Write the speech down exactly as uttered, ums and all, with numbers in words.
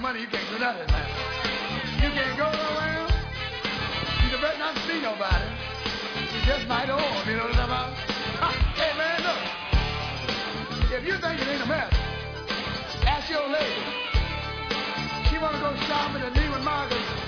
money, you can't do nothing, man. You can't go nowhere. You better not see nobody. You just might owe them, you know what I'm talking about? Hey, man, look. If you think it ain't a mess, ask your lady. She want to go shopping at Neiman Marcus.